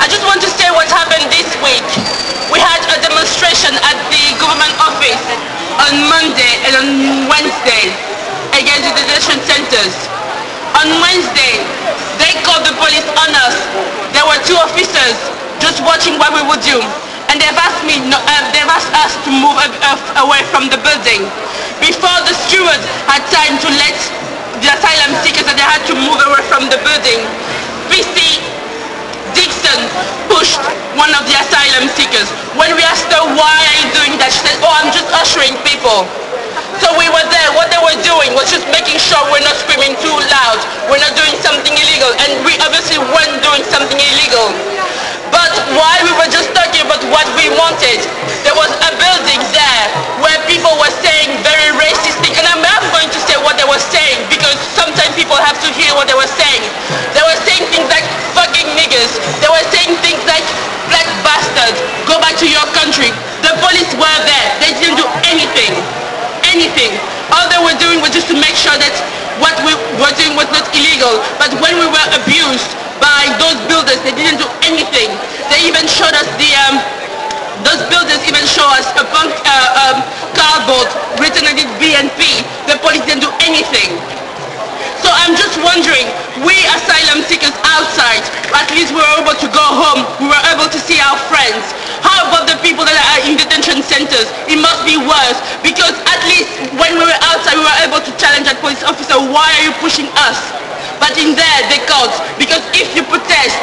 I just want to say what happened this week. We had a demonstration at the government office on Monday and on Wednesday against the detention centers. On Wednesday, they called the police on us. There were two officers just watching what we would do. And they've asked us to move away from the building. Before the steward had time to let the asylum seekers that they had to move away from the building, PC Dixon pushed one of the asylum seekers. When we asked her, why are you doing that? She said, oh, I'm just ushering people. So we were there. What they were doing was just making sure we're not screaming too loud. We're not doing something illegal. And we obviously weren't doing something illegal. But while we were just talking about what we wanted, there was a building there where people were saying very racist things. And I'm not going to say what they were saying because sometimes people have to hear what they were saying. They were saying things like fucking niggas. They were saying things like black bastards, go back to your country. The police were there. They didn't do anything. Anything. All they were doing was just to make sure that what we were doing was not illegal. But when we were abused by those builders, they didn't do anything. They even showed us those builders even show us a cardboard written on it BNP. The police didn't do anything. So I'm just wondering, we asylum seekers outside, at least we were able to go home, we were able to see our friends. How about the people that are in detention centers? It must be worse, because at least when we were outside, we were able to challenge that police officer, why are you pushing us? But in there, they can't, because if you protest,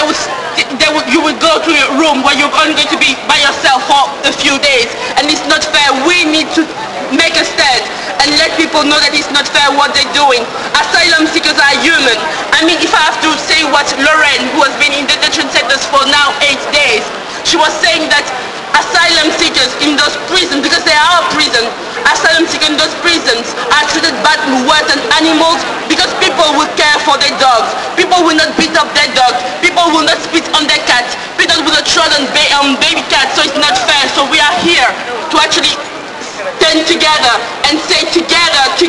you will go to a room where you're only going to be by yourself for a few days, and it's not fair. We need to make a stand and let people know that it's not fair what they're doing. Asylum seekers are human. I mean, if I have to say what Lorraine, who has been in detention centers for now 8 days, she was saying that asylum seekers in those prisons, because they are prison, asylum seekers in those prisons are treated badly worse than animals because people will care for their dogs. People will not beat up their dogs. People will not spit on their cats. People will not tread on baby cats, so it's not fair. So we are here to actually stand together and say together